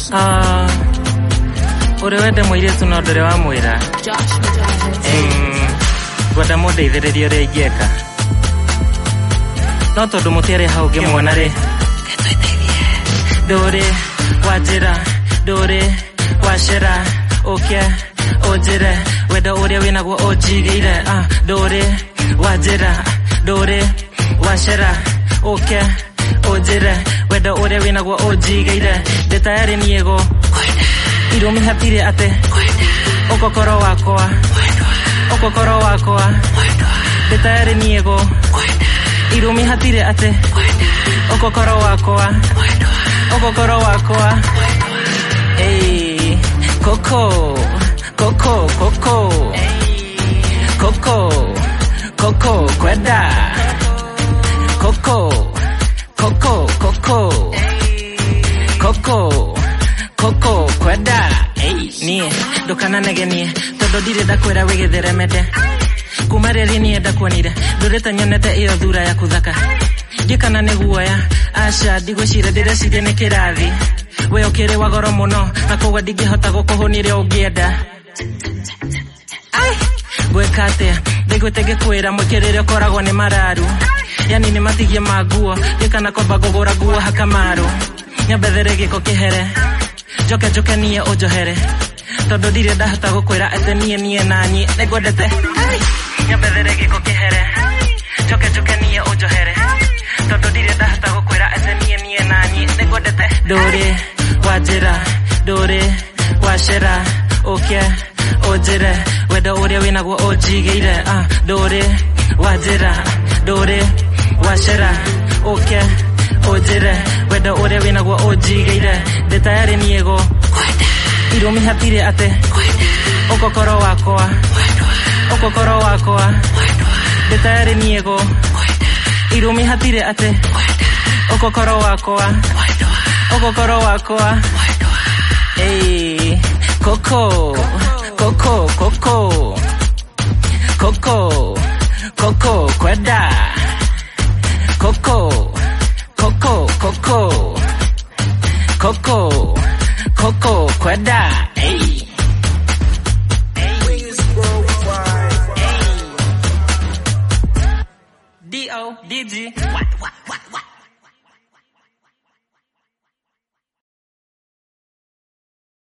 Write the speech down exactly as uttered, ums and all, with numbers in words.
Ah, uri wende muiritu no ndore wa mwira. Eh, gwada mundeithiririe uria ingieka. No tondu mutiari hau ngimwona ri. Ndore wajira, ndore washira, okay, ojire, wenda uria winaguo ojigeire. Ah, ndore wajira, ndore washira, okay, ojire, wenda uria winaguo ojigeire. Ndi tayari niego irumi hatire ate okokoro wakwa okokoro wakwa ndi tayari niego irumi hatire ate okokoro wakwa okokoro wakwa. Hey, Coco, Coco, Coco, Coco, Coco, kwenda Coco, Coco, Coco, Coco, Coco, kwenda. Hey, nie, ndukana negenie tondu ndire ndakwira wigitheremete kuma riri nie ndakuonire ndurita nyonete iyo thura ya kuthaka ngikana niguoya aca ndigwicire ndirecirie ni kirathi we ukiri wa goro muno na kogwa ndingihota gukuhunire ungienda. Ai, gweka atia ndigwite ngikwira mwikirire ukoragwo ni mararu yani ni matigie maguo ngikana komba ngugura nguo hakamaru nyambethere giko kihere joke joke nie ojohere tondu ndire ndahota gukwira ate nie nie nanyi nigwendete. Nyambethere giko kihere joke joke nie ojohere tondu ndire ndahota gukwira ate nie nie nanyi nigwendete. Ndore wajira, ndore washira, okay, ojire, wenda uria winaguo ojigeire. Ah, ndore wajira, ndore washira, okay, ojire, wenda uria winaguo ojigeire. Ndi tayari niego irumi hatire ate okokoro wakwa okokoro wakwa ndi tayari niego irumi hatire ate okokoro wakwa okokoro wakwa. Hey, Coco, Coco, Coco, Coco, Coco, kwenda Coco, Coco, Coco, Coco, Coco, kwenda. Hey. D O D G